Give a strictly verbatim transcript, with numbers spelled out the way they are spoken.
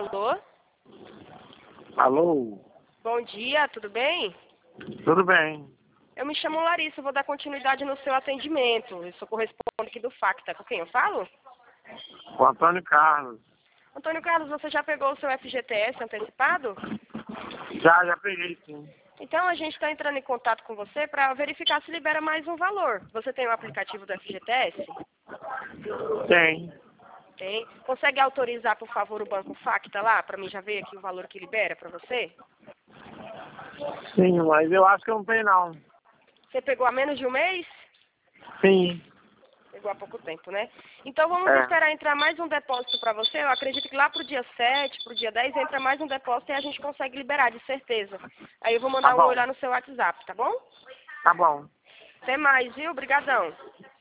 Alô? Alô? Bom dia, tudo bem? Tudo bem. Eu me chamo Larissa, vou dar continuidade no seu atendimento. Eu sou correspondente aqui do Facta. Com quem eu falo? O Antônio Carlos. Antônio Carlos, você já pegou o seu F G T S antecipado? Já, já peguei, sim. Então a gente está entrando em contato com você para verificar se libera mais um valor. Você tem o aplicativo do F G T S? Tem. Tem. Consegue autorizar, por favor, o Banco Facta lá, para mim já ver aqui o valor que libera para você? Sim, mas eu acho que eu não tenho, não. Você pegou há menos de um mês? Sim. Pegou há pouco tempo, né? Então vamos É. esperar entrar mais um depósito para você. Eu acredito que lá pro dia sete, pro dia dez, entra mais um depósito e a gente consegue liberar, de certeza. Aí eu vou mandar Tá um bom. oi lá no seu WhatsApp, tá bom? Tá bom. Até mais, viu? Obrigadão.